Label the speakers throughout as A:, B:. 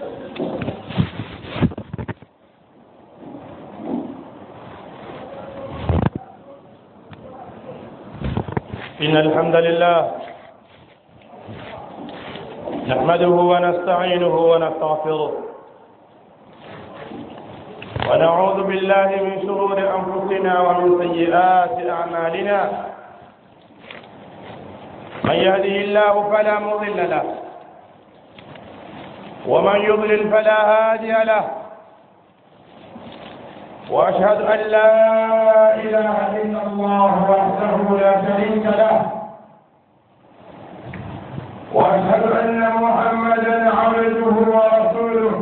A: إن الحمد لله نحمده ونستعينه ونستغفره ونعوذ بالله من شرور أنفسنا ومن سيئات أعمالنا. من يهده الله فلا مضل له ومن يضلل فلا هادي له، وأشهد أن لا إله إلا الله وحده لا شريك له، وأشهد أن محمدا عبده ورسوله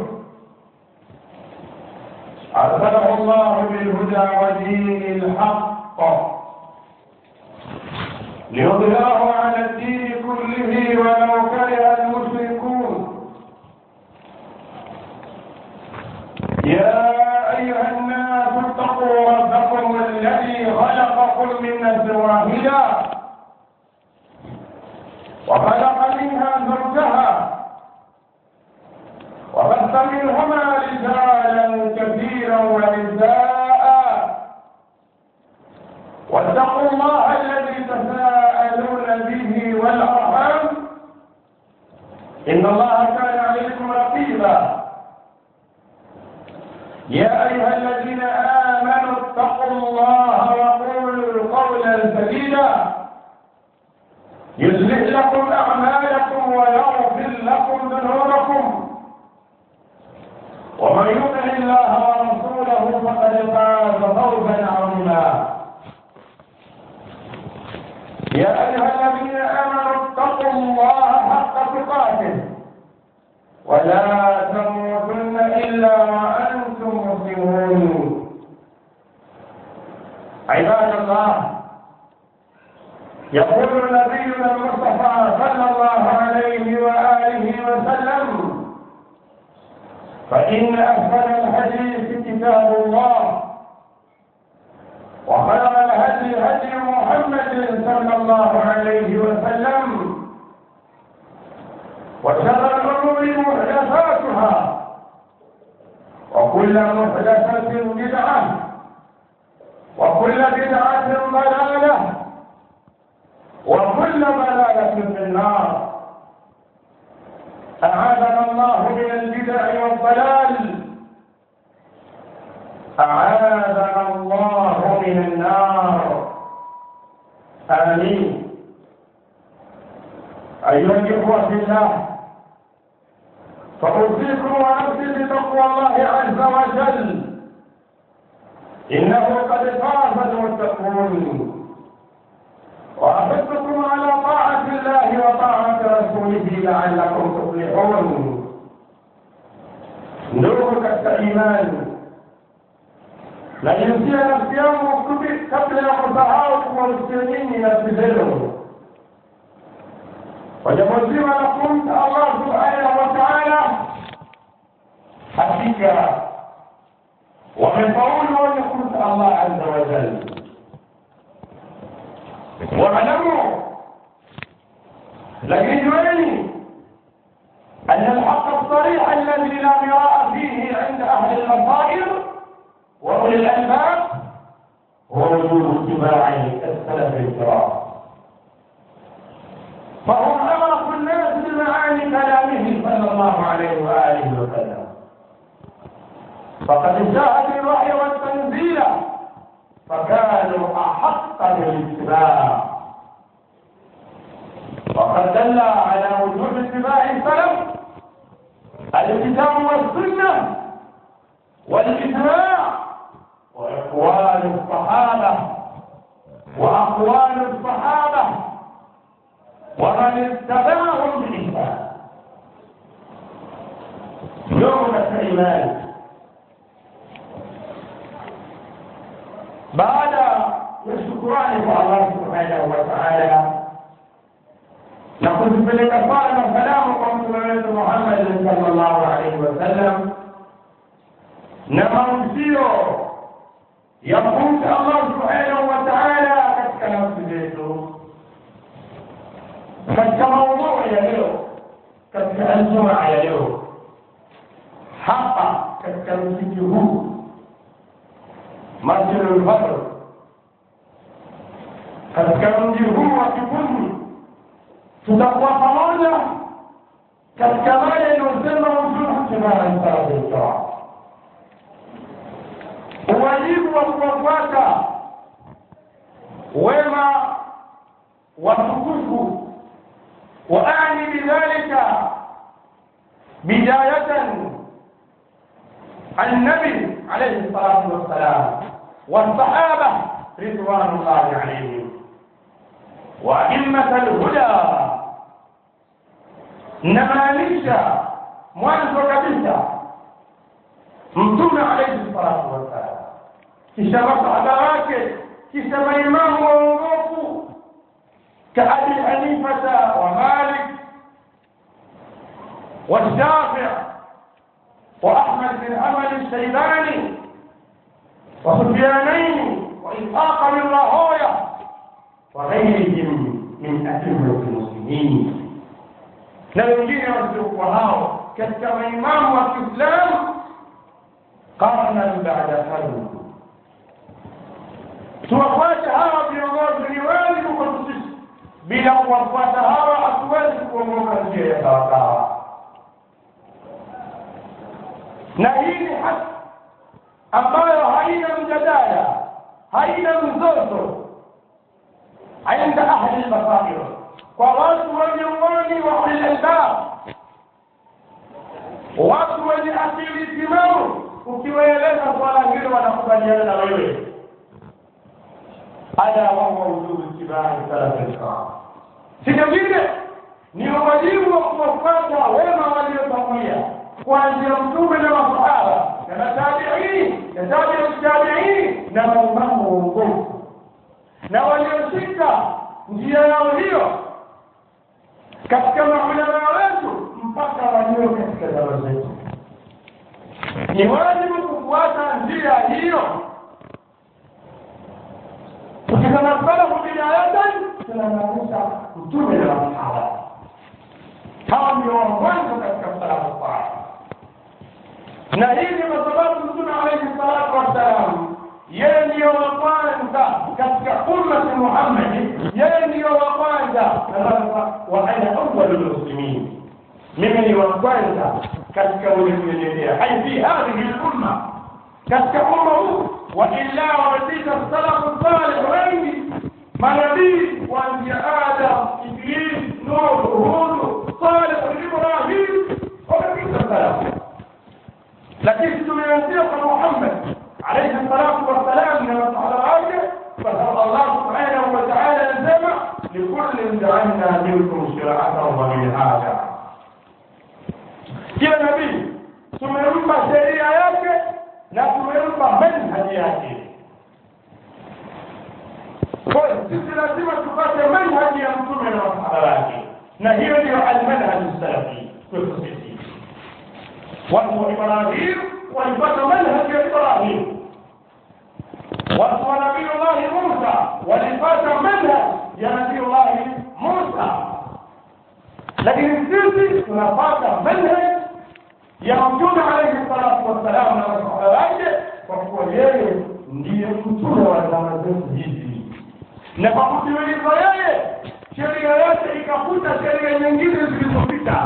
A: أرسله الله بالهدى ودين الحق ليظهره على الدين كله ولو كره المشركون. يا أيها الناس اتقوا ربكم الذي خلقكم من نفس واحدة وخلق منها زوجها وبث منهما رجالا كثيرا ونساء، واتقوا الله الذي تساءلون به والأرحام إن الله كان عليكم رقيبا. يا أيها الذين آمنوا اتقوا الله وقولوا قولا سديدا يصلح لكم أعمالكم ويغفر لكم ذنوبكم، ومن يطع الله ورسوله فقد فاز فوزا عظيما. يا أيها الذين آمنوا اتقوا الله حق تقاته ولا تموتن إلا وأنتم مسلمون. عباد الله، يقول نبينا المصطفى صلى الله عليه وآله وسلم: فإن أحسن الحديث كتاب الله، وخير الهدي هدي محمد صلى الله عليه وسلم، وشر الأمور محدثاتها، وكل محدثة بدعة، وكل بدعة ضلالة، وكل ضلالة في النار. أعاذنا الله من البدع والضلال، أعاذنا الله من النار، آمين. أيها الإخوة في الله، فأوصيكم ونفسي بتقوى الله عز وجل، إنه قد فاز المتقون، وأحثكم على طاعة الله وطاعة رسوله لعلكم تفلحون. ndugu katika imani, najihusia nafsi yangu kabla ya kusahau kuwahusia nyinyi nafsi zenu kwa jambo zima la kumcha Allah subhanahu wa ta'ala. Hakika wamefaulu wenye kumcha Allah azza wa jalla. واعلموا لكن جواني أن الحق الصريح الذي لا مراء فيه عند أهل البصائر وأولي الألباب هو وجود اتباع السلف الكرام، فهم أعرف الناس بمعاني كلامه صلى الله عليه وآله وسلم، فقد جاء الوحي والتنزيل فكانوا أحق بالاتباع. وقد دل على وجوب اتباع السلف الكتاب والسنة والإجماع وأقوال الصحابة ومن اتبعهم بإحسان. يوم الإيمان بعد الشكران الله سبحانه وتعالى نقول بالكفار وسلامكم على محمد صلى الله عليه وسلم. نمرسيو يقول الله سبحانه وتعالى katika nafsi zetu, katika موضوع ya leo, katika aljumaa ya leo, hapa katika msikiti huu Masjid al-Badr, katika mji huu wa Kibuni, tutakuwa pamoja katika mada inayosema ujuhu kibara mtarajiwa, uwajibu wa kuwafuata wema watukufu. وأعني بذلك بداية النبي عليه الصلاة والسلام والصحابة رضوان الله عليهم وأئمة الهدى. نمانيشا mwanzo kabisa Mtume alayhi salatu wasallam, kisha masahaba wake, kisha maimamu waongofu كأبي حنيفة ومالك والشافعي وأحمد بن حنبل الشيباني وسفيانين وإسحاق بن راهويه وغيرهم من أئمة المسلمين. na wengine wasiokuwa hao katika maimamu wa Kiislamu qarnan ba'da qarn. Tuwafuate hawa viongozi, ni wajibu kwetu sisi. Bila kuwafuata hawa hatuwezi kuongoka njia ya sawasawa. Na hii ni haki ambayo haina mjadala, haina mzozo عند أهل البصائر ووصف اليومين وأهل الألباب watu wenye akili timamu. Ukiwaeleza swala hilo wanakubaliana na wewe. Haya wao wujudu kibari salafika, sio vile ni wajibu wa kufuata wema waliotangulia kuanzia Mtume na masahaba na tabi'in na tabi'in na maimamu waongofu na walioshika njia yao hiyo katika maulama wetu mpaka walio katika zama zetu. Ni wajibu kufuata njia hiyo. Tukisema salafu bidayatan tunamaanisha Mtume na masahaba. Hawa ndio wa mwanzo katika salafu kwao. Na hii ni kwa sababu Mtume alayhi salatu wassalam yeye ndio wa kwanza katika umma ya Muhammad, yeye ndio wa kwanza wa ana awwalul muslimin. Mimi ni wa kwanza katika ulimwengu hai fi hadhihi al-umma, katika umma huu. Wa illa watika salafu salih wengi manabii kuanzia Adam, Idris, Nuh, Hud, Salih, Ibrahim wamepita salafu, lakini tumeanzia kwa Muhammad عليه الصلاة والسلام من الصحابة. فالله سبحانه وتعالى انزل لكل جعلنا منكم شرعة ومنهاجا. كلا نبي tumempa sheria yake na tumempa manhaji yake. Kwa sisi lazima tupate manhaji ya Mtume na masahaba wake, na hiyo ndio al-manhaj as-salafi kwetu sisi. Wa Ibrahim walipata manhaji ya Ibrahim, watu wa Nabii Allah Musa walipata manhaji ya Nabii Allah Musa, lakini sisi tunapata manhaji ya Mtume alayhi salatu wassalam na masahaba wake, kwa kuwa yeye ndiye mtume wa zama zetu hizi, na kwa kutimiliza yeye sheria yake ikafuta sheria nyingine zilizopita.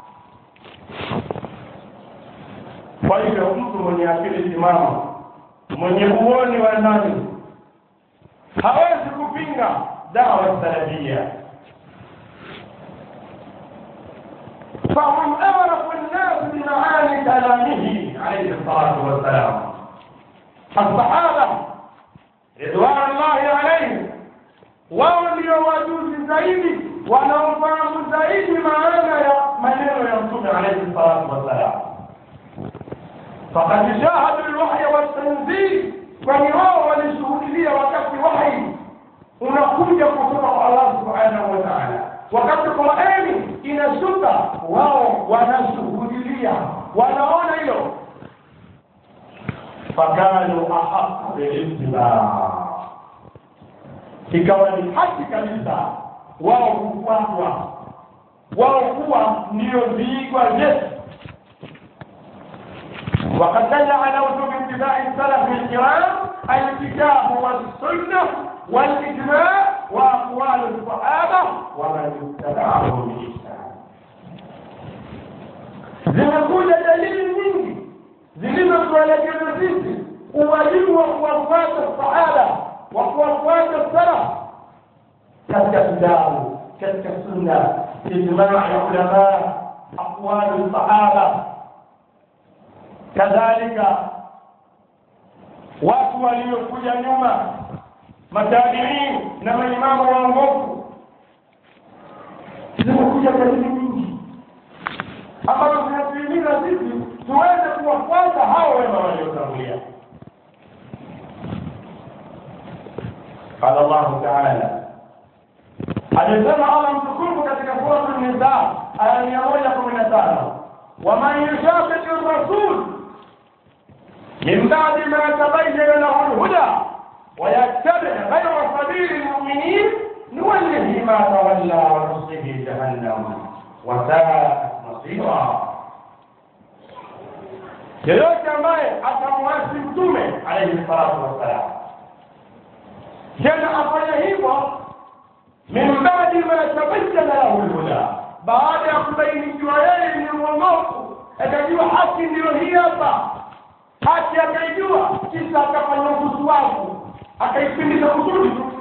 A: Kwa hivyo mtu mwenye akili timamu, mwenye uoni wa ndani, hawezi kupinga dawa salafia. فهم أعرف الناس بمعاني كلامه عليه الصلاة والسلام. الصحابة رضوان الله عليهم وولي وجوز زيد ونوفاهم زيد معانا منين يمتون عليه الصلاة والسلام. فقد شاهدوا الوحي والتنزيل فنراه ولشهودية وكفي وحي unakuja kutoka kwa Allah subhanahu wa ta'ala. Wakati Qur'ani inashuka, wao wanashuhudia, wanaona hilo. Fakanu ahaq bil-ittiba, ikawa ni haki kabisa wao kufuatwa, wao kuwa ndio viigwa vyetu. وقد دل على وجوب اتباع السلف الكرام الكتاب والسنة والإجماع وأقوال الصحابة ومن اتبعهم بإحسان. zimekuja dalili nyingi zilizotuelekeza sisi uwajibu wa kuwafuata sahaba wa kuwafuata salaf katika kitabu, katika sunna, ijmaa ya ulama, aqwal sahaba. Kadhalika watu waliokuja nyuma, matabiin na maimamu waongofu, zimekuja dalili nyingi ambazo zinatuhimiza sisi tuweze kuwafuata hao wema waliotangulia. Qala Allahu ta'ala, alisema Allah mtukufu katika sura an-Nisa aya 115, waman yushaqiqi ar-rasul min ba'di ma tabayyana lahu al-huda wa yattabi' ghayra sabili al-mu'minin nuwallihi ma tawalla wa nuslihi jahannam wa sa'at masira. Yeyote ambaye atamwasi mtume alayhi salatu wassalam, jana afanya hivyo min ba'di ma tabayyana lahu al-huda, baada ya kubainiwa yeye ni mwongofu, akajua haki ndio hii hapa, haki akaijua, kisha akafanya usuwavu, akaipindisha kusudi tu.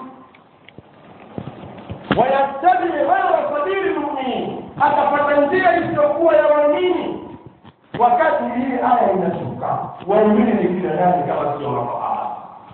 A: Wayattabi ghayra sabili al-mu'minin, akapata njia isiyokuwa ya waamini. Wakati hii aya inashuka, waamini ni kila nani kama sio masahaba?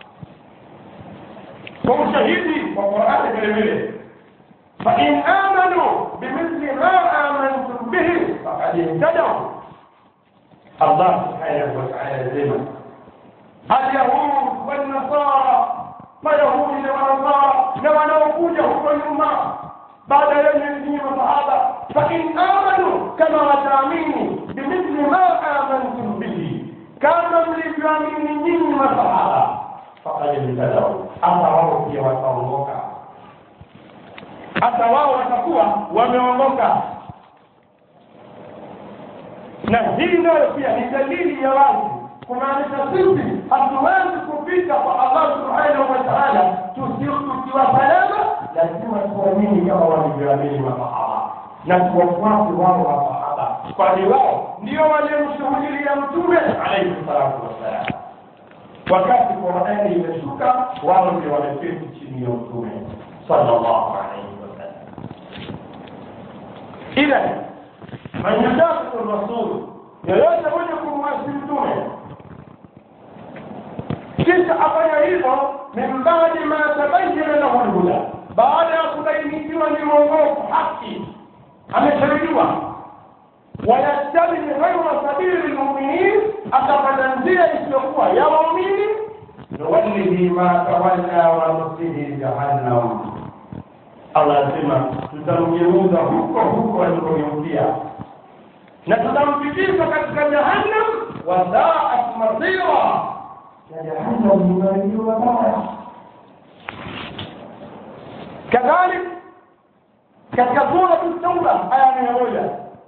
A: Kwa ushahidi wa Qur'ani vile vile, fa in amanu bimithli ma amantum bihi faqad ihtadaw. Allah subhanahu wa ta'ala yasema al-yahud wan-nasara, mayahudi na manasara na wanaokuja huko nyuma baada ya nyinyi masahaba, fa in amanu kama wataamini bimithli ma amantum bihi, kama mlivyoamini nyinyi masahaba, faqad ihtadaw, hata wao pia wataongoka, hata wao watakuwa wameongoka. Na hii nayo pia ni dalili ya wazi kumaanisha sisi hatuwezi kupita kwa Allah subhanahu wa ta'ala tukiwa salama, lazima tuamini kama walivyoamini masahaba na tuwafuate wao masahaba, kwani wao ndio waliomshuhudia mtume alayhi salatu wassalam. Wakati Qur'ani imeshuka, wao ndio wameketi chini ya mtume sallallahu alayhi wasallam. Ila man yashaqiqu ar-rasul, yoyote mwenye kumwasi mtume kisha afanya hivyo min ba'di ma tabayyana lahu al-huda, baada ya kubainikiwa ni mwongofu, haki amesharikiwa, wayattabi ghayra sabili al-mu'minin, akapata njia isiyokuwa ya waumini, nuwallihi ma tawalla wa nuslihi jahannam. Allah asema tutamgeuza huko huko alikogeukia na tutamfikisha katika jahannam, wa sa'at masira, na jahannam ni marejeo mabaya. Kadhalika katika sura at-Tauba aya 100,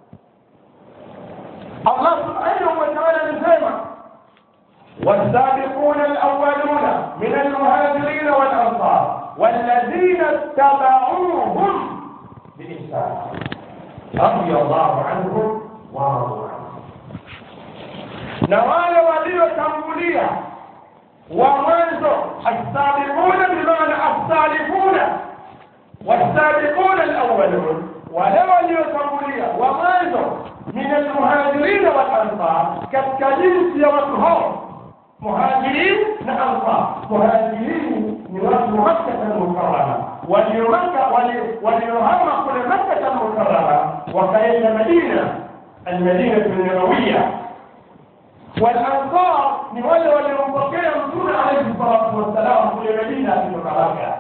A: Allah subhanahu wa ta'ala anasema والسابقون الأولون من المهاجرين والأنصار والذين اتبعوهم بإحسان رضي الله عنهم ورضوا عنه. نوال ولي تنبولية ومنذ السابقون بمعنى السالفون والسابقون الأولون ولو ولي تنبولية ومنذ من المهاجرين والأنصار كالكجنس يوتهم مهاجرين وأنصار. مهاجرين من مكة المكرمة وليهرم كل مكة المكرمة وكأن المدينة النبوية، والأنصار من وليمبقي رسول عليه الصلاة والسلام كل مدينة المكرمة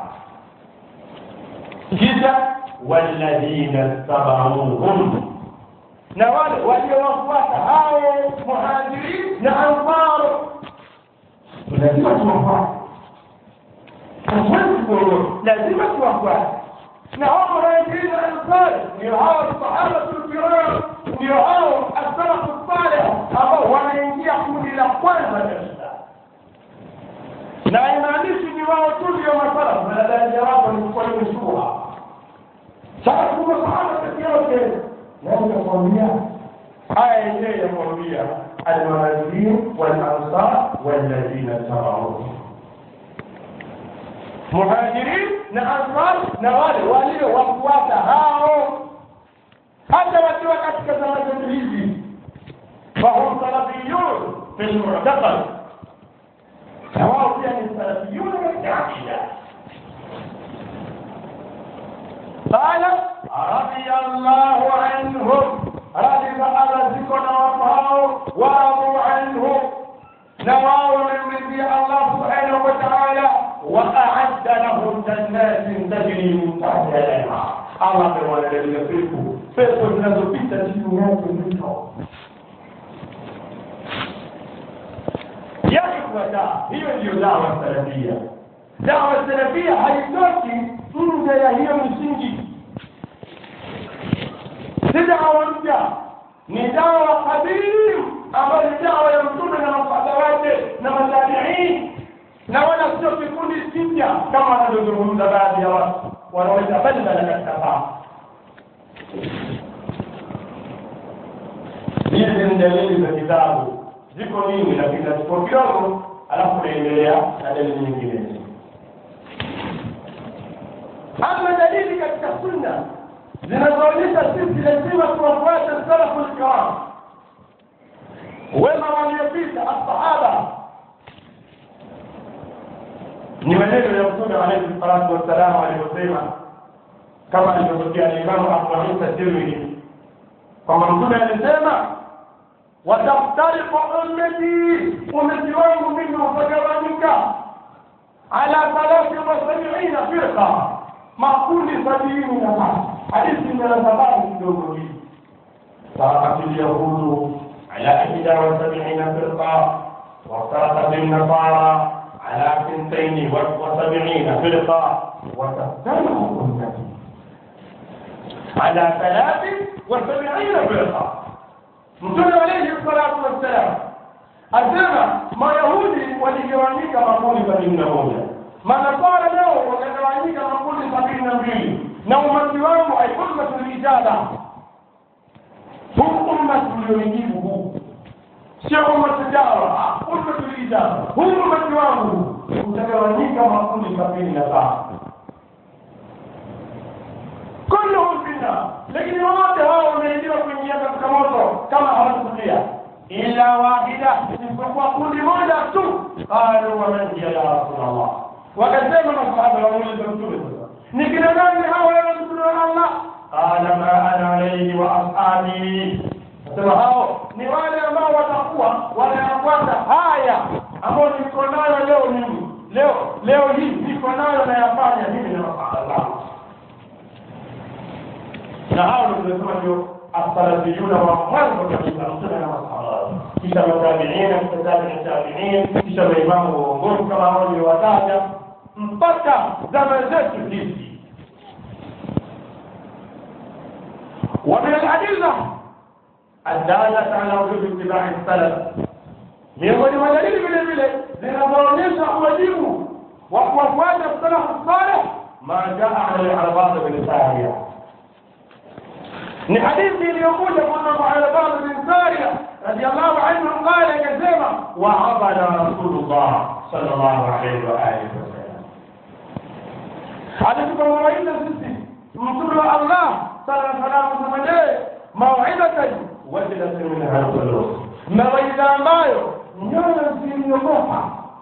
A: جدا، والذين اتبعوهم نوال وليوفوات هاو مهاجرين لأنصار لازمة وفوات لازمة وفوات نهار مهاجرين الأنصار يرعاوا الصحابة الكرام ويرعاوا السلف الصالح أبو ولا ينجي يحمد kwanza kabisa. Na inaanishi ni wao tu ndio masala na daraja wao ni kwa mshua. Sasa kuna sahaba kati yake na kuambia aya yenyewe yamwambia al-muhajirin wal-ansar walladhina tabi'uhum. Muhajirin na ansar na wale waliowafuata hao hata wakiwa katika zama hizi. Fahum salafiyun fil mu'taqad. Wao pia ni salafiyun katika akida. Qala radiyallahu anhum, radiyallahu anhum wa radu anhum, na wao wamemridhia Allah subhanahu wa ta'ala wa a'adda lahum jannatin tajri min tahtiha al-anhar. Allah amewaandalia pepo zinazopita chini yake mito. Hiyo ndio dawa salafia. Dawa salafia haitoki nje ya hiyo msingi. Si dawa mpya, ni dawa qadim ambayo ni dawa ya Mtume na masahaba wake na matabi'in, na wala sio kikundi kipya kama wanavyozungumza baadhi ya watu wanaweza badala katika fahamu. Hizi ni dalili za kitabu. Ziko nyingi lakini ziko kidogo, alafu naendelea na dalili nyingine. Ama dalili katika sunna zinazoonyesha sisi lazima tuwafuate salafu al-kiram, wema waliopita as-sahaba. Ni maneno ya Mtume alayhi salatu wassalam aliyosema kama alivyotokea Imam Abu Isa Tirmidhi, kama Mtume alisema wataftariqu ummati wangu mimi utagawanyika ala 73 firqa, makundi 70. hadithi ni sababu kidogo hii. Sababu ya hudu ala 71 firqa wa sababu an-nasara ala 72 firqa wa taftariqu ummati ala 73 firqa. Mtume alayhi salatu wassalam asema Mayahudi waligawanyika makundi 71, Manasara nao wakagawanyika makundi 72, na umati wangu haikuwa ijaba. Huu umati ulioingibu huu sio umati dawa, umati ijaba. Huu umati wangu utagawanyika makundi 75. Kulluhum finna, lakini wote hao wameingia kwenye katika moto kama hawakulia, ila wahida, isipokuwa kundi moja tu. Qalu wa man hiya ya Rasulullah, wakasema masahaba wa Mtume, ni kina nani hao ya Rasulullah? Qala ma ana alayhi wa ashabi, sema hao ni wale ambao watakuwa wanayafuata haya ambao niko nayo leo mimi, leo hii niko nayo na yafanya mimi na masahaba. Na hao ndio as-salafiyuna wa mwanzo kabisa Mtume na masahaba, kisha matabi'ina, tabi'in, kisha maimamu waongozi kama hao wataja mpaka zama zetu hizi. ومن الأدلة الدالة على وجوب اتباع السلف miongoni mwa dalili vile vile zinazoonyesha wajibu wa kufuata salafu salih ma jaa ala al-Irbad bin Sariya. Ni hadithi iliyokuja kutoka kwa Irbad bin Sariya radiyallahu anhu, qala akasema wa abada Rasulullah sallallahu alayhi wa alihi wasallam. Hadithi kwa mawaidha sisi Mtume wa Allah sallallahu alayhi wasallam mau'idatan wajilat minha al-qulub, mawaidha ambayo nyoyo ziliogopa,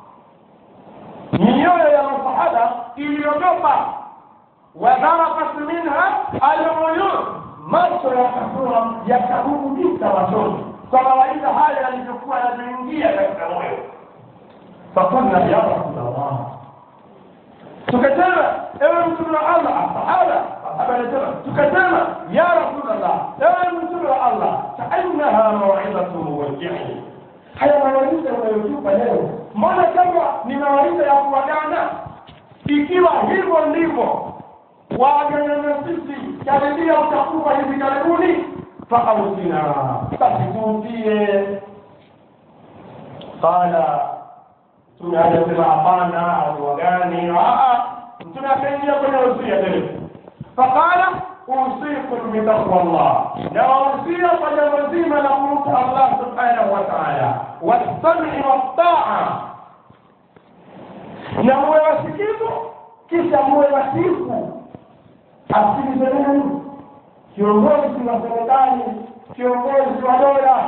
A: nyoyo ya masahaba iliogopa, wadharafat minha al-uyun, macho yakahurudika machozi kwa mawaidha haya yaliyokuwa yanaingia katika moyo. Fakulna ya Rasulullah, tukasema ewe Mtume wa Allah, sahaba tukasema ya Rasulullah, ewe Mtume wa Allah, ta'annaha maw'idatu muwajjihin, haya mawaidha unayotupa leo mbona kama ni mawaidha ya kuagana? Ikiwa hivyo ndivyo waagana na sisi, karibia utakufa hivi karibuni, fa'ausina, basi tuutie. qala tunasema hapana watu gani tunapendia kwenye usia tena faqala usikum bi taqwallah na usia kwa jambo zima la kumcha Allah subhanahu wa ta'ala was-sam'i wat-ta'a na muwe wasikivu kisha muwe wasifu asikilizeni kiongozi wa serikali kiongozi wa dola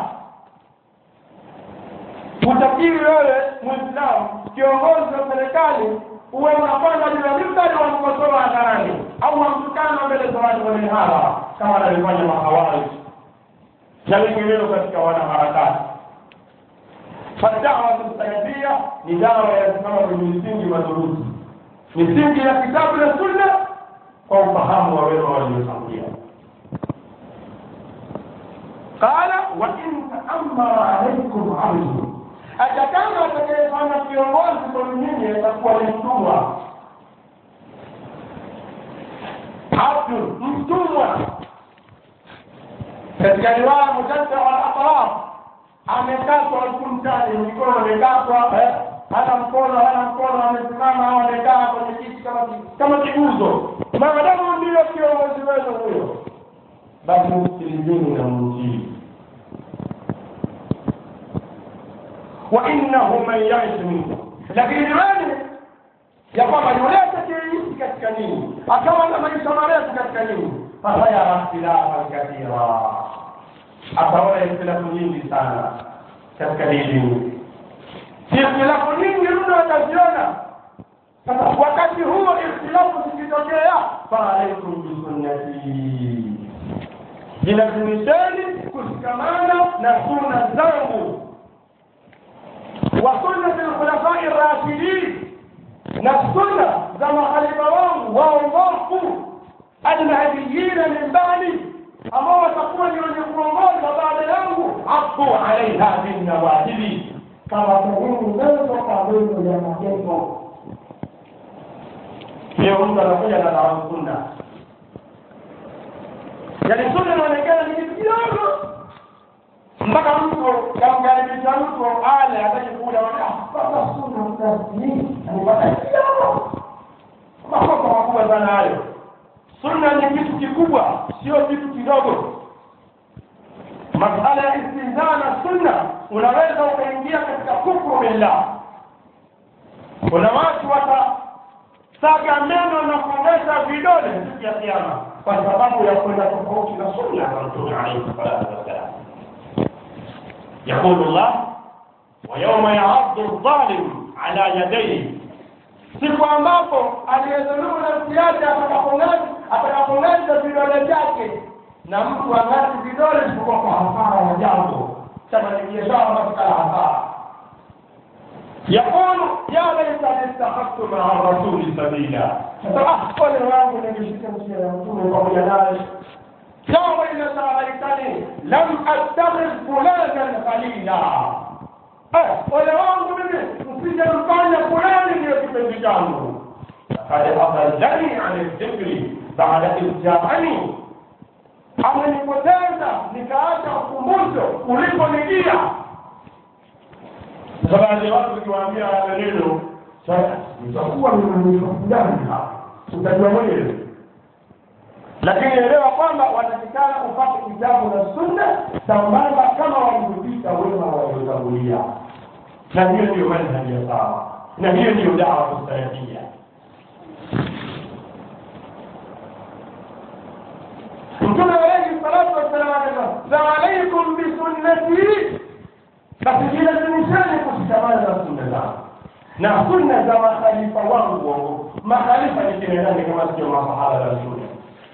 A: utakiwi wewe Muislamu kiongozi wa serikali uwe unapanda juu ya mimbari wa kukosoa hadharani au mtukana mbele za watu wenye hadhara kama alivyofanya mahawali na wengineo katika wanaharakati. Fadawa tusaidia ni dawa ya kama misingi madhubuti misingi ya kitabu na sunna kwa ufahamu wa wema waliotangulia. Qala wa in ta'ammara alaykum 'abdun atakama atakayefanya kiongozi kwa nyinyi atakuwa ni mtumwa. Abdu mtumwa katika riwaya mujadda wal atraf amekatwa kumtani mikono amekatwa hana mkono amesimama au amekaa kwenye kiti kama kiguzo maadamu ndio kiongozi wenu huyo basi msikilizeni na mtii. وإنه من يعيش منكم لكن الإيمان يقوم يولد كيف كتكنين أكمل ما يسمى كتكنين فسيرى اختلافا كثيرا أتولى اختلاف لسانا كتكنين في اختلاف يرون وتزيونا wakati huo ikhtilafu zikitokea فعليكم بسنتي jilazimisheni kushikamana na sunna zangu وسنة الخلفاء الراشدين نفسنا زما خليفة وانظروا المهديين من بعدي أما تقول يقولون بعد يوم عطوا عليها بالنواجذ كما تقول ذلك قابلوا يا مكيكم يوم تلقينا على السنة يعني السنة ونكانا نجد mpaka mtu kamkaribisha mtu ale atakayekuja sasa sunna mtazini anipatakia mambo makubwa sana hayo. Sunna ni kitu kikubwa sio kitu kidogo. Masala ya istizana sunna unaweza ukaingia katika kufuru billah. Kuna watu watasaga meno na kuongeza vidole siku ya kiyama kwa sababu ya kwenda tofauti na sunna ya Mtume alayhi salatu wasallam. يقول الله ويوم يعض الظالم على يديه siku ambapo aliyedhulumu nafsi yake atakapongaza vidole vyake na mtu angazi vidole kwa hasara ya jambo kama ni biashara katika hasara. يقول يا ليتني اتخذت مع الرسول سبيلا فأحسن wangu ningeshika njia ya Mtume pamoja naye يا ويلتى ليتني لم اتخذ فلانا خليلا wale wangu mimi msijamfanya fulani ndio kipenzi changu qad adallani an dhikri ba'da idja'ani amenipoteza nikaacha ukumbusho uliponijia. Sababu watu kiwaambia neno sasa nitakuwa nimefundana hapa utajua mwenyewe, lakini elewa kwamba wanatakana kupata kitabu na sunna sambamba kama walivyopita wema waliotangulia, na hiyo ndio manhaji ya sawa, na hiyo ndio dawa salafia. Mtume alayhi salatu wasallam akasema alaykum bi sunnati, fatilazimisheni kushikamana na sunna zangu na sunna za makhalifa wangu. Makhalifa ni kina nani kama sio masahaba wa sunna?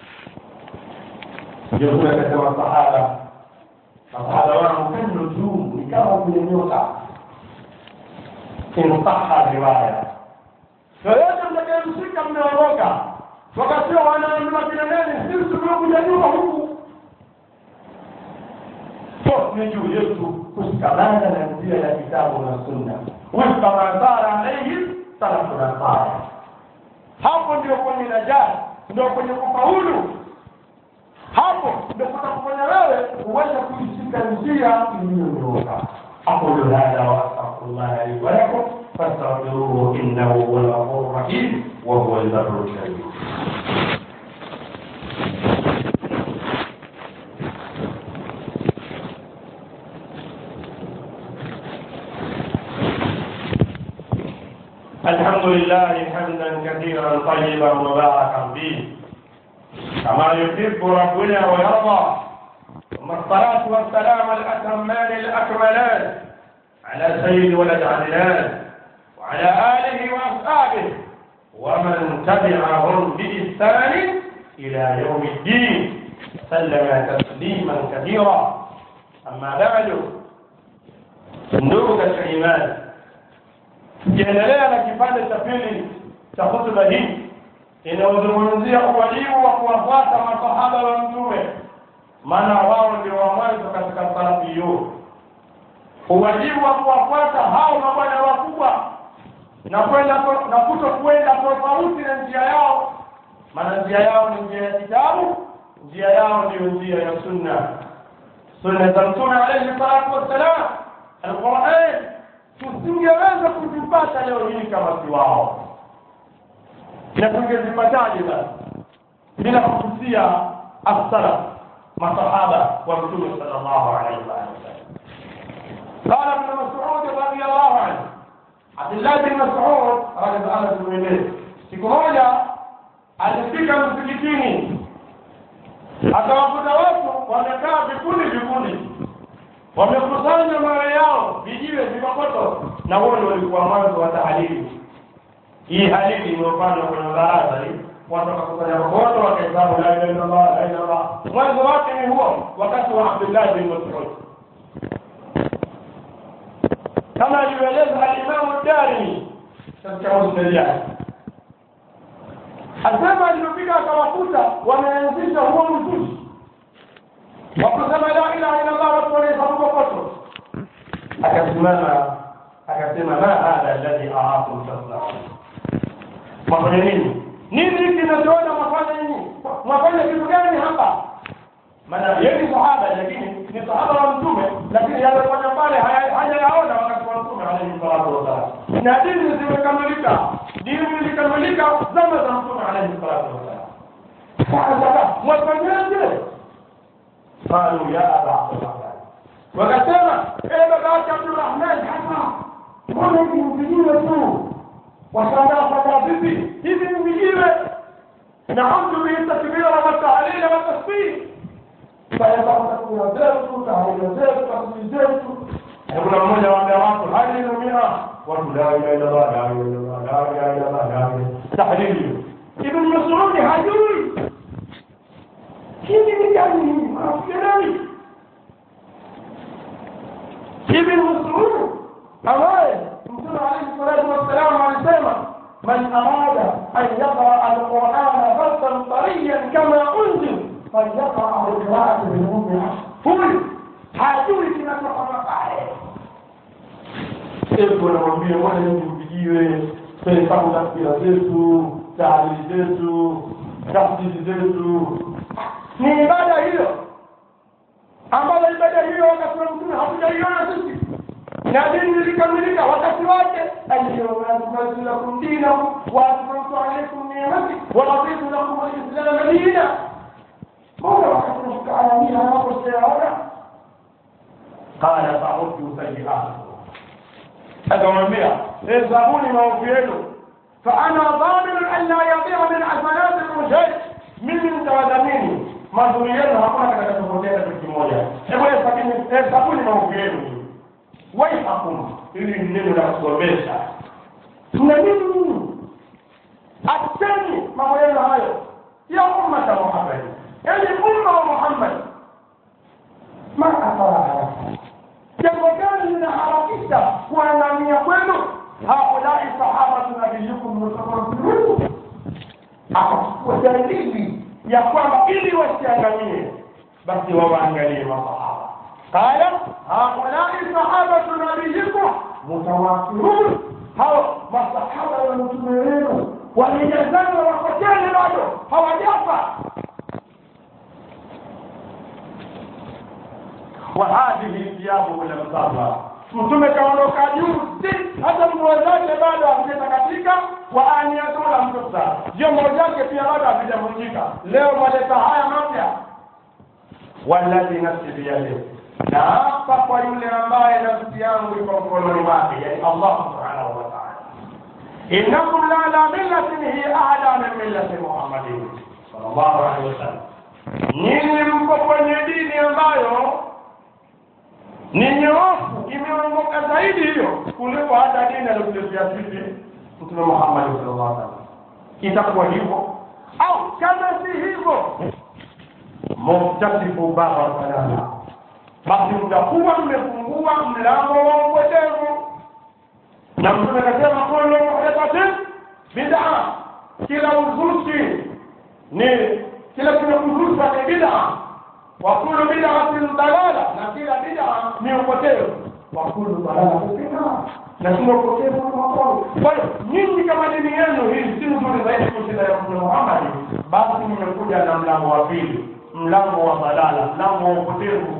A: Ndio tunasema sahaba wangu kando juu ni kama vile nyota insaha riwaya. Yote mtakayemshika mmeondoka, wakati wanaambiwa kina nani sisi tumekuja nyuma huku. Ni juu yetu kushikamana na njia ya kitabu na sunna, kama sara alayhi salafu na sara. Hapo ndio kwenye najat, ndio kwenye kufaulu. Hapo ndio kufanya wewe uweze kuishika njia iliyonyooka. Hapo ndio haya wa الله لي ولكم فاستغفروه إنه هو الغفور الرحيم وهو البر الكريم. الحمد لله حمدا كثيرا طيبا مباركا فيه كما يحب ربنا ويرضى. ثم الصلاة والسلام الأتمان الأكملان على سيد ولد عدنان وعلى آله وأصحابه ومن تبعهم بإحسان إلى يوم الدين سلم تسليما كثيرا. أما بعد، ndugu katika imani, tukiendelea na kipande cha pili cha hotuba hii inayozungumzia uwajibu wa kuwafuata masahaba wa Mtume, maana wao ndio wa mwanzo katika salafu hiyo. Uwajibu wa kuwafuata hao mabwana wakubwa na kutokwenda tofauti na njia yao, maana njia yao ni njia ya kitabu, njia yao ndio njia ya sunna za Mtume alayhi salatu wassalam. Al-Qur'an tusingeweza kuzipata leo hii kama si wao, na tungezipataje basi bila kuhusia as-salaf masahaba wa Mtume sallallahu alayhi wasallam. قال ابن مسعود رضي الله عنه، عبد الله بن مسعود رضي الله عنه، siku moja alifika msikitini akawakuta watu wamekaa vikundi wamekusanya mawe yao, vijiwe, vikokoto, na wao walikuwa mwanzo wa tahlili. Hii halili imepandwa kwenye baraza hii, watu wakakusanya kokoto wakahesabu la ilaha illallah la ilaha illallah. Mwanzo wake ni huo, wakati wa Abdullah bin Mas'ud, kama alivyoeleza al-Imam ad-Darimi katika musnad yake. Asema alipofika akawakuta wameanzisha huo mzushi wakusema la ilaha illallah, watu wanahesabu kokoto. Akasimama akasema, ma hadha alladhi a'akum tasna'un, mwafanya nini? Nini kinachoona mwafanya nini? Mwafanya kitu gani hapa? Maana yeye ni sahaba, lakini ni sahaba wa Mtume, lakini yale kwa pale hajayaona wakati wa Mtume alayhi salatu wasallam. Na dini zimekamilika, dini ilikamilika zama za Mtume alayhi salatu wasallam. Sasa mwafanyaje? قالوا يا أبا عبد الرحمن، وقسم باباك عبد الرحمن حسن ولد مجيبة وصداقة ببي إذن مجيبة نعمت به التكبير والتعليل والتصفيق فيتقدم ذلك تعليل ذلك تصفيق ذلك. يقول مmoja wa watu hali lumina watu la ilaha illa Allah la ilaha illa Allah la ilaha illa Allah la ilaha tahlili. Ibn Mas'ud hajui hivi ni gani mafikiri Ibn Mas'ud ambaye Mtume alayhi salatu wassalam alisema, man arada an yaqra al-Qur'ana fardan tariyan kama unzil falyaqra al-qira'ata bil ummi. Huyu hajui kinachotoka pale. Hebu naambia wale mpigiwe pesa kwa takbira zetu, tahlili zetu, tafsiri zetu. Ni ibada hiyo ambayo ibada hiyo wakati wa Mtume hatujaiona sisi, na dini ilikamilika wakati wake. Al-yawma lakum dinakum wa atmamtu alaykum ni'mati wa raditu lakum al-islam dinan. Mbona wakati tunafika aya hii hapo sijaona? Qala fa'udtu sayyi'atikum, akamwambia hesabuni maovu yenu, fa ana dhamin an la yadhi'a min hasanati al-mujahid, mimi nitawadhamini mazuri yenu, hakuna kitakachopotea kitu kimoja. Hebu hesabuni maovu yenu, waihakum, ili neno la kusombesha. Tuna nini? Ateni mambo yenu hayo ya umma wa Muhammad, yani umma wa Muhammad. Ma afara jambo gani linaharakisha kuangamia kwenu? Haulai sahaba tunabiyukum mutawaffirun, kwa dalili ya kwamba ili wasiangamie basi waangalie masahaba. Qala haulai sahabatu nabiyyikum mutawaffirun, hao masahaba wa Mtume wenu walijazana wakoteni bado hawajafa. وهذه thiyabu ila msalla. Mtume kaondoka juu, hata nguo zake bado hazijatakatika, wa aniyatula mtusa. Vyombo vyake pia bado havijavunjika. Leo maleta haya mapya. Walladhi nafsi biyadihi, na hapa kwa yule ambaye nafsi yangu iko mkononi mwake, yani Allah subhanahu wa ta'ala. Innakum la ala millatin hi ahada min millati Muhammadin sallallahu alaihi wasallam. Nyinyi mko kwenye dini ambayo ni nyofu, imeongoka zaidi hiyo kuliko hata dini aliyokuletea sisi Mtume Muhammad sallallahu alaihi wasallam. Itakuwa hivyo au kama si hivyo, mtasifu baba salama, basi mtakuwa mmefungua mlango wa upotevu. Na Mtume akasema kullu muhdathatin bid'a, kila uzushi ni kila kinachozusha ni bid'a, wa kullu bid'atin dalala, na kila bid'a ni upotevu, wa kullu dalalatin bid'a, na kila upotevu ni makosa. Kwa hiyo nyinyi kama dini yenu hii si nzuri zaidi kushinda ya Mtume Muhammad, basi mmekuja na mlango wa pili, mlango wa dalala, mlango wa upotevu.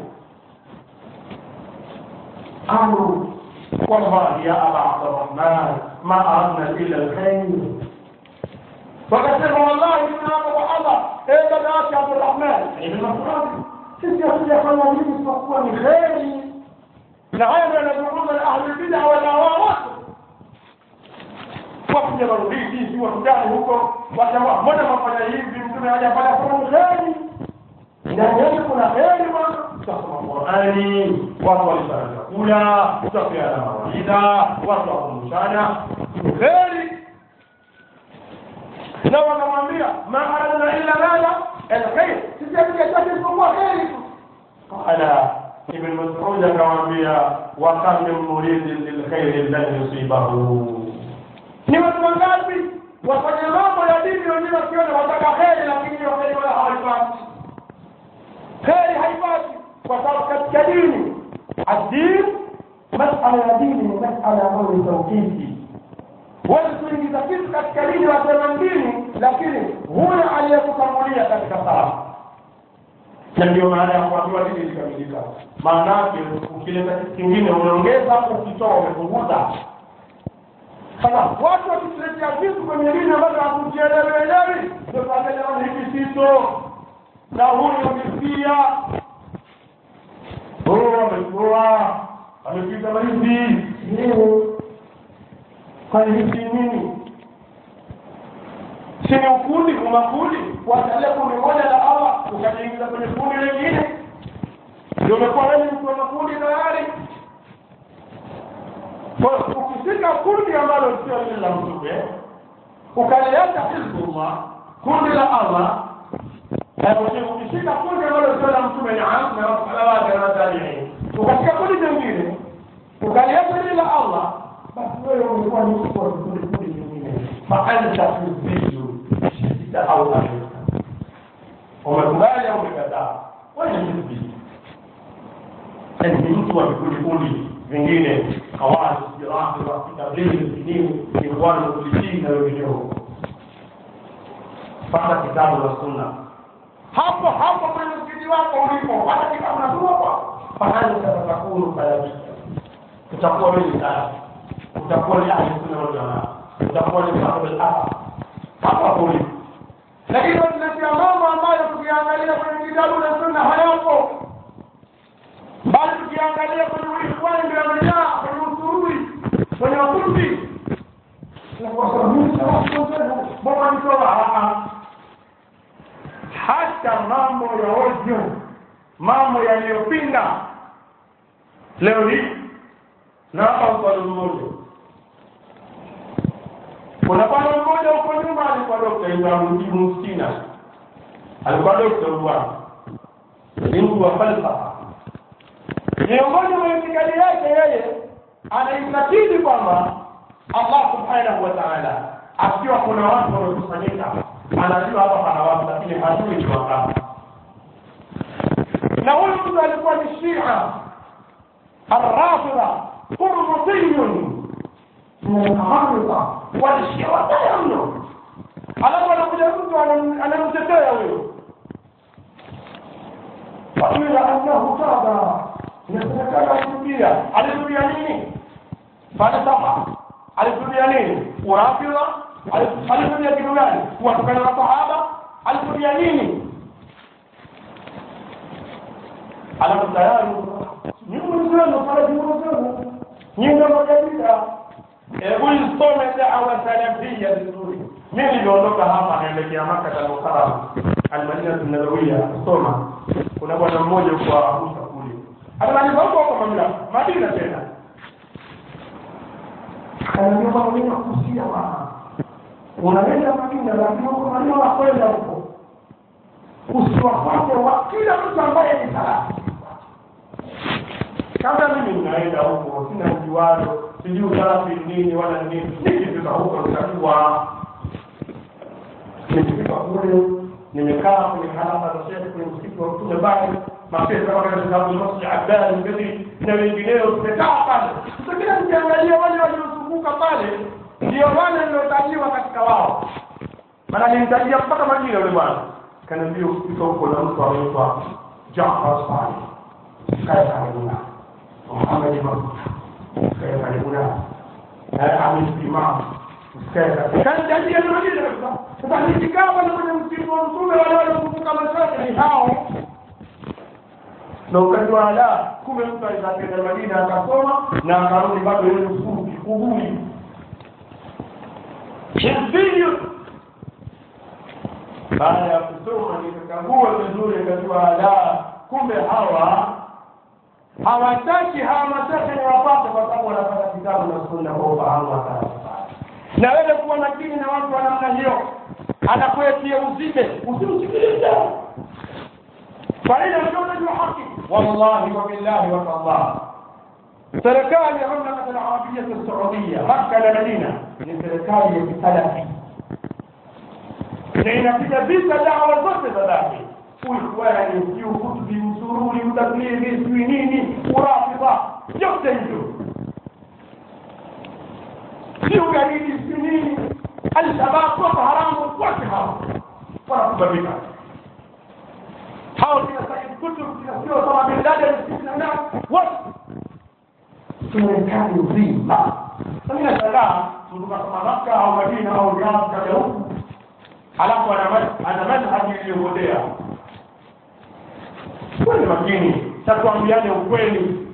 A: قالوا والله يا أبا عبد الرحمن ما أردنا إلا الخير. فقسم والله إننا وحظا إيه بدأت يا عبد الرحمن ابن مسعود سيدي خلالين فقواني خيري نعينا ندعون الأهل البدع والأهواء وقت يبرغي فيه وقداني هكو وشواء مدى مفايا يبي مكنا على فلا فرم خيري إذا يكون خيري تصمى القرآن وطوى لسان الأولى وتقي على مواعيدا وطوى المشانة خيري. لو نمامية ما أردنا إلا ماذا الخير تجد يتجد الله خير. قال ابن مسعود نمامية وكم من مريد للخير لن يصيبه. نمت من قلبي وفجمام يدين يجب أن وتقى خير لكن يخير ولا حرفات خير حيفاتي وصارت كديني الدين مسألة ديني مسألة أمر توقيتي وانتم إذا كنت كديني وتمنديني لكن هنا عليكم كمولية كالكثار. Ndio maana ya kuambiwa dini likamilika. Maana yake ukileta kitu kingine unaongeza, ukitoa umepunguza. Sasa watu wakituletea vitu kwenye dini ambavyo hakujielewi, ndio pale hivi sito na huyu msia amekuwa amepita hivi kwa hivi nini? Sini ukundi umakundi kuangalia kundi moja la Allah ukajiingiza kwenye kundi lingine, ndio umekuwa wewe mtu wa makundi tayari. Kwa ukifika kundi ambalo sio lile la Mtume ukaliacha Hizbullah, kundi la Allah, ukifika kundi ambalo sio la Mtume na salawatu na tabi'in, ukafika kundi lingine ukaliacha lile la Allah, basi wewe umekuwa ni mtu wa kundi lingine. Faanta fizidu shida au alayka, umekubali au umekataa, wewe ni mtu ni mtu wa kundi vingine, kawasi jirahi wa tablighi dini ni wale kulitina wenyewe. Pata kitabu na sunna hapo kwenye msikiti wako ulipo, hata kitabu na sunna kwa fahali tatakuru kaya, utakuwa wewe sana, utakuwa ni ahli sunna wal jamaa, utakuwa ni sahibu al-athar hapo ulipo. Lakini tunatia mambo ambayo tukiangalia kwenye kitabu na sunna hayapo, bali tukiangalia kwenye uikhwani ndio yamejaa, kwenye usururi, kwenye ukundi na kwa sababu baba nitoa hata mambo ya ovyo, mambo yaliyopinda leo hii. Na hapa kwa mmoja kuna bwana mmoja huko nyuma alikuwa daktari Ibrahim Msina, alikuwa daktari bwana, ni mtu wa falsafa. Miongoni mwa itikadi yake yeye anaitakidi kwamba Allah subhanahu wa ta'ala akiwa kuna watu wanaokusanyika, anajua hapa pana watu lakini hajui ni wangapi. Na huyo mtu alikuwa ni Shia al-Rafidha qurmutiyun min al-Rafidha wal Shia watayamno. Alafu anakuja mtu anamtetea huyo, fakira annahu kada Inataka kurudia. Alirudia nini? Falsafa. Alirudia nini? Urafidha. Alirudia kitu gani? Kuwatukana masahaba. Alirudia nini? Alafu tayari nyinyi pale jumuiya nyinyi mnajadiliana ulisome da'wa salafia vizuri. Mimi niliondoka hapa naelekea Makkah al-Mukarram al-Madinah an-Nabawiyya kusoma. Kuna bwana mmoja kwa Abusa kule ananiambia huko Madina tena ananiambia kwa nini kusia mama unaenda Madina lakini huko Madina wakwenda huko usiwafuate wa kila mtu ambaye ni salafi. Kama mimi ninaenda huko sina ujuano sijui salafi nini wala nini nikifika huko nikajua nikifika kule nimekaa kwenye halaka za shehe kwenye msikiti wa Mtume bali mapesa kama katika Masjid Abdal Mbedi na wengineo tumekaa pale tukija kuangalia wale waliozunguka pale ndio wale waliotajiwa katika wao maana nilimtajia mpaka majina yule bwana kaniambia ukifika huko na mtu anaitwa Jaafar Sani kaya karibuna Muhammad Imam kaya karibuna na Amin Imam kaya kanijia na majina sasa nikikaba na kwenye msikiti wa Mtume wale waliozunguka masjid ni hao na ukajua ala kumbe mtu alizapenda Madina akasoma na akarudi bado yule mfuki kubuni hivyo baada ya kusoma nikakagua vizuri nikajua ala kumbe hawataki hamasati ni wapate kwa sababu wanapata kitabu na sunna kwa ufahamu wa sawa na wewe kuwa makini na watu wa namna hiyo anakuetia uzibe usimsikilize فإذا الجودة حقي والله وبالله والله سركان المملكة العربية السعودية مكة لمدينة من سركان السلفي لأن في بيت دعوة ضد ذلك وإخواني في كتب وسرور وتبليغ سنين ورافضة يقتلوا في قليل السنين الشباب وحرام وحرام ورفض بك حاول تسعيد كتب تسعيد طبعا بالله الاستثناء سركان يظيم فمن السلام سنبقى مكة أو مدينة أو رياض كاليوم halafu ana manhaji iliyohodea kwani makini tatuambiane ukweli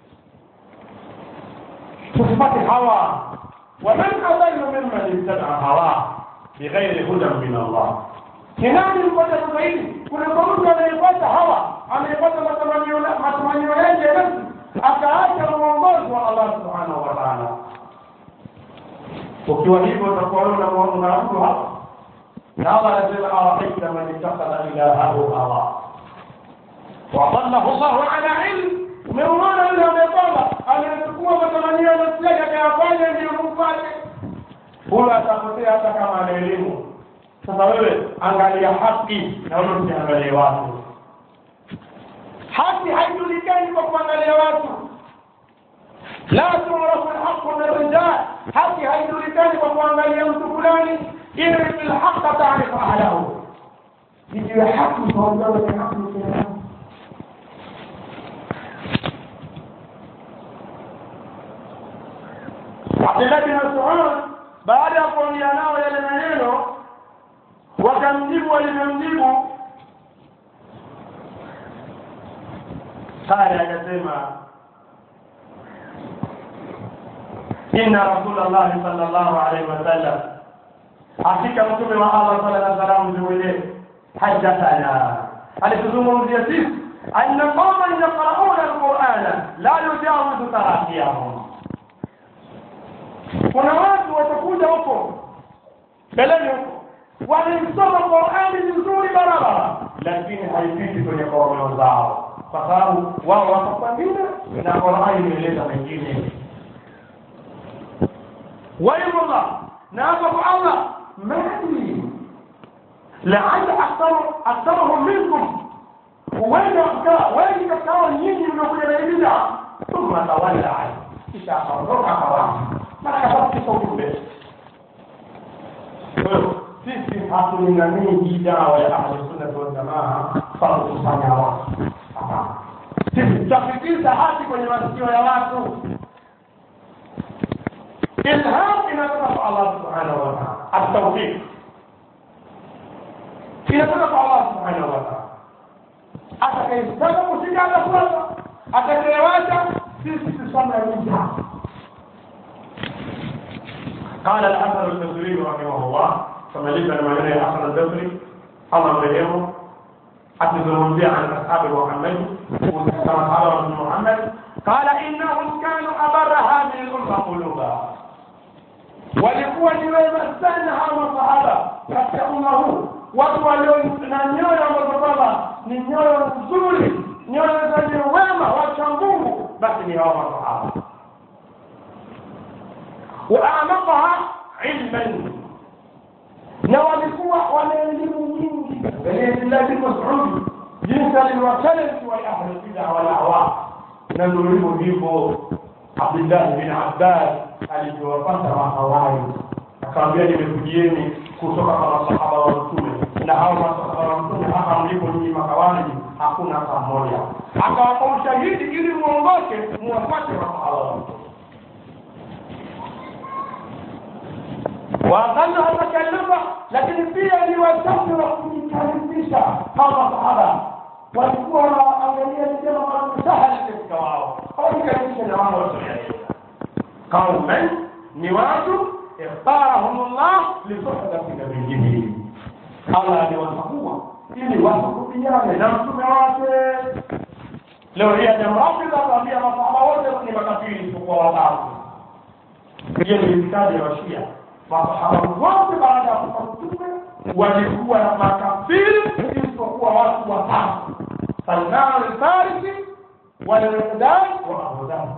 A: tusipate hawa waman adallu mimman ittaba'a hawa bighairi hudan min Allah kinani mmoja zaidi kuna mtu anayepata hawa anayepata matamanio yake basi akaacha mwongozo wa Allah subhanahu wa ta'ala ukiwa hivyo utakuwa na mtu hapa نظر إلى أرحيك من اتخذ إلهه هواه وأضله الله على علم من وراء إلى مطالة أن يتقوى بثمانية مسلكة كأفايا للمفاتح هو أتفتيها كما نعلمه تصوير أنغالي حقي نولد أنغالي واسو حقي حيث لكي يبقى أنغالي واسو لا تعرف الحق من الرجال حقي حيث لكي يبقى أنغالي واسو فلاني إذن الحق تعرف أهله يجي الحق فوضوه الحق الكلام عبد الله بن مسعود بعد أقول يا ناو يا لمنينو وكمجيب ولمجيب قال يا جسيمة إن رسول الله صلى الله عليه وسلم hakika mtume wa Allah sallallahu alaihi wasallam jiwele hajjatana alituzungumzia sisi anna qawman yaqra'una al-Qur'ana la yujawizu taraqiyahum kuna watu watakuja huko mbeleni huko walisoma Qur'ani vizuri barabara lakini haifiki kwenye kaumu zao kwa sababu wao wakapandina na Qur'ani imeleta mengine wayumullah na hapo Allah ما أدري لعل أكثرهم منكم وين كانوا يجي من كل البدع ثم تولى عنه إشاء الله حرام ما كفرت صوت به sisi hatulingamii bid'a wa ahli sunna wal jamaa kwa kufanya wao tutafikisha haki kwenye masikio ya watu. Ilham inatoka kwa Allah subhanahu wa ta'ala, at-tawfiq inatoka kwa Allah subhanahu wa ta'ala. Atakayetaka kushika kwanza, atakayewacha sisi tusome nje. قال الحسن البصري رحمه الله كما لبن المعنى الحسن البصري الله يرحمه أتذكرون عن أصحاب محمد وأصحاب محمد قال إنهم كانوا أبر هذه الأمة قلوبا walikuwa ni wema sana hawa masahaba katika umma huu. Watu walio na nyoyo ambazo baba ni nyoyo nzuri, nyoyo zenye wema, wacha Mungu, basi ni hawa masahaba. وأعمقها علما na walikuwa wana elimu nyingi. Alhamdulillah Mas'ud jinsi aliwasalimu wa ahli bid'a wal ahwa, na ndio hivyo Abdullah bin Abbas aliwapata mahawai, akamwambia nimekujieni kutoka kwa masahaba wa Mtume, na hao masahaba wa Mtume hapa mlipo nyinyi makawani hakuna hata mmoja. Akawapa ushahidi ili muongoke muwafuate masahaba wa Mtume. وأقلها تكلفة لكن فيها لوسفر وكيكالفشة هذا الصحابة والكوة أولية لجمع سهل الاستواء وكيكالفشة نوام والسعيدية قوما نواة اختارهم الله لصحبة نبيه. الله لوسفوه ili wasikupiane na mtume wake. Leo hii jamrafidha tabia masahaba wote ni makafiri kwa watatu. Hiyo ni itikadi ya Shia. Masahaba wote baada ya kufa mtume walikuwa na makafiri isipokuwa watu watatu: Salman al-Farisi, wal-Miqdad wa Abu Dharr.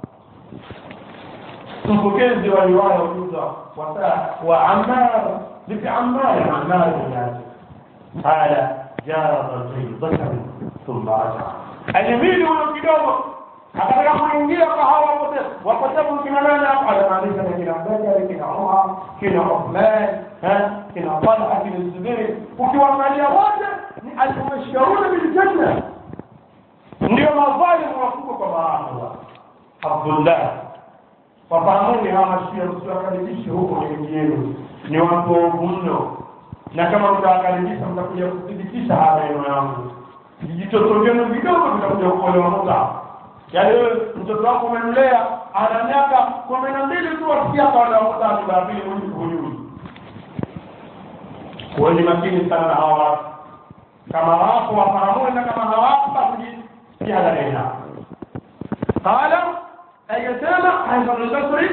A: Mpokezi wa riwaya wa Ammar bin Ammar bin Yasir قال جاء رجل ذكر ثم رجع. اليمين والكتاب akataka kuingia kwa hawa wote wapatabu kina nani hapa, anamaliza na kina Abdalla, kina Umar, kina Uthman, kina Talha, kina Zubair. Ukiwaangalia wote ni al-mashhurun bil janna, ndio mafalimu wakubwa kwa maana Abdullah. Wafahamuni hawa Shia msiwakaribishe huko wengine, ni watu mno, na kama mtawakaribisha mtakuja kudhibitisha haya yangu. Vijitoto vyenu vidogo vitakuja kuolewa moto. Yaani mtoto wako umemlea ana miaka 12 tu asikia kwa wanaokuta babili mwenye kujui. Kwa ni makini sana hawa. Kama wako wafahamu na kama hawako basi jihadharini. Qala ayatama Hasan al-Basri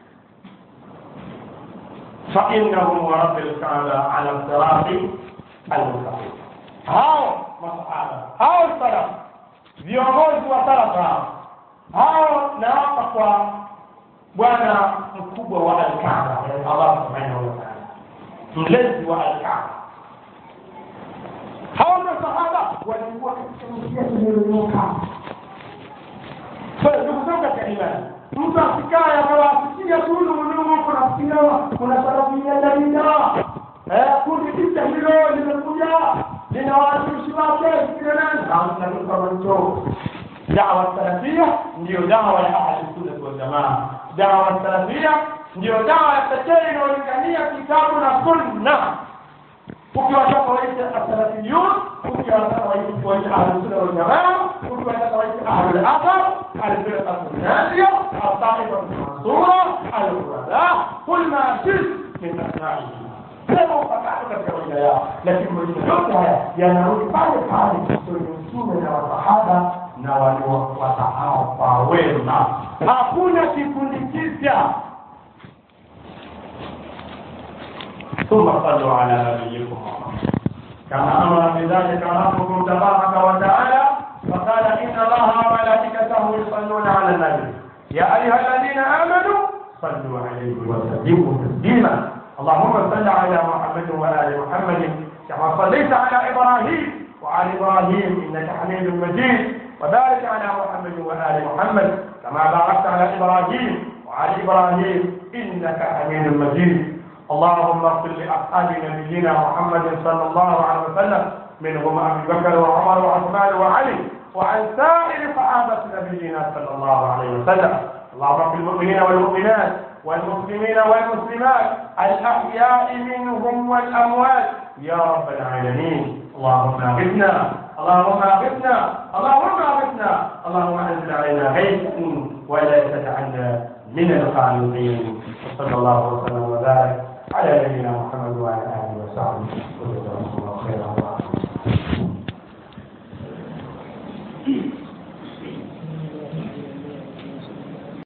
A: fa innahum wa rabbil Kaaba ala sirati al-mustaqim. Hao masahaba, hao salaf, viongozi wa salafa hao, na hapa kwa bwana mkubwa wa al-Kaaba, Allah subhanahu wa ta'ala, mlezi wa al-Kaaba. Hao masahaba walikuwa katika kuongoka. Sasa ndugu katika imani, mtu asikaa akawafikia kulu mdomo kuna sinawa kuna sababu ya dalila kundi kitu hilo limekuja linawasilishi wake kile nani na kama mtu. Da'wa salafia ndio da'wa ya ahli sunna wal jamaa. Da'wa salafia ndio da'wa ya pekee inayolingania kitabu na sunna. Ukiwataka waite as-salafiyun, ukiwataka waite ahli sunna wal jamaa, ukiwataka waite ahli al-athar, al-firqa al-nasiya, al-ta'ifa al-mansura, al-qurada, kul ma shit min asma'ihi. Leo katika kawaida yao, lakini yote haya yanarudi pale pale kwenye mtume na masahaba na waliofuata hao kwa wema. Hakuna kikundi kipya. ثم صلوا على نبيكم كما أمر بذلك ربكم تبارك وتعالى فقال إن الله وملائكته يصلون على النبي يا أيها الذين آمنوا صلوا عليه وسلموا تسليما اللهم صل على محمد وآل محمد كما صليت على إبراهيم وعلى إبراهيم إنك حميد مجيد وبارك على محمد وآل محمد كما باركت على إبراهيم وعلى إبراهيم إنك حميد مجيد اللهم اغفر لأصحاب نبينا محمد صلى الله عليه وسلم منهم أبي بكر وعمر وعثمان وعلي وعن سائر صحابة نبينا صلى الله عليه وسلم. اللهم اغفر المؤمنين والمؤمنات والمسلمين والمسلمات الأحياء منهم والأموات يا رب العالمين. اللهم اغثنا اللهم اغثنا اللهم اغثنا اللهم انزل علينا غيثا ولا تجعلنا من القانطين. وصلى الله وسلم وبارك على نبينا محمد وعلى اله وصحبه وسلم.